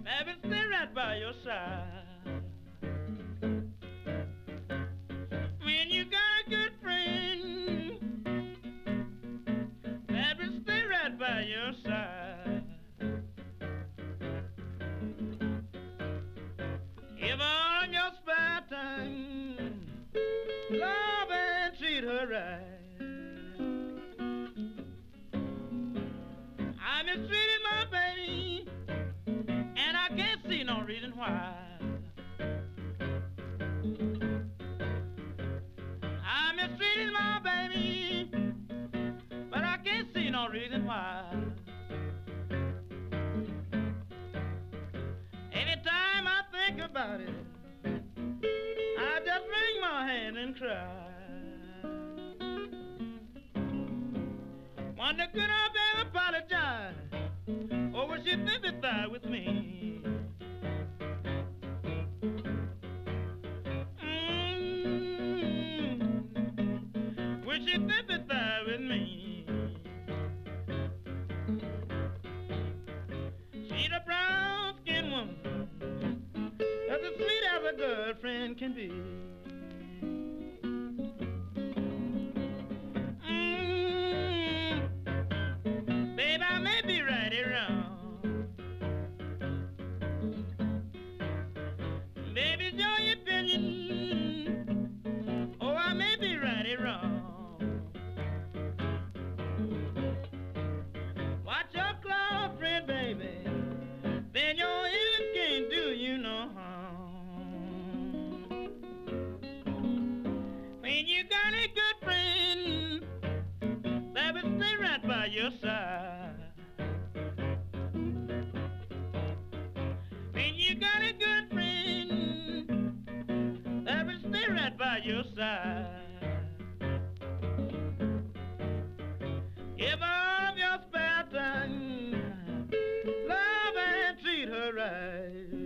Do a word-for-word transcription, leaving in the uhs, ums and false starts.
that will stay right by your side. When you got a good friend that will stay right by your side. Give her your spare time, love and treat her right. I mistreated my baby, and I can't see no reason why. I mistreated my baby, but I can't see no reason why. Anytime I think about it, I just wring my hand and cry. Wonder could I ever apologize, or would she sympathize with me? Mm, would she sympathize with me? She's a brown-skinned woman, that's as sweet as a girlfriend can be. Babe, I may be right or wrong. Baby, it's your opinion. Oh, I may be right or wrong. Watch your claw, friend, baby. Then your ears can't do you no harm. When you got a good friend that will stay right by your side. When you got a good friend that will stay right by your side. Give her your spare time, love and treat her right.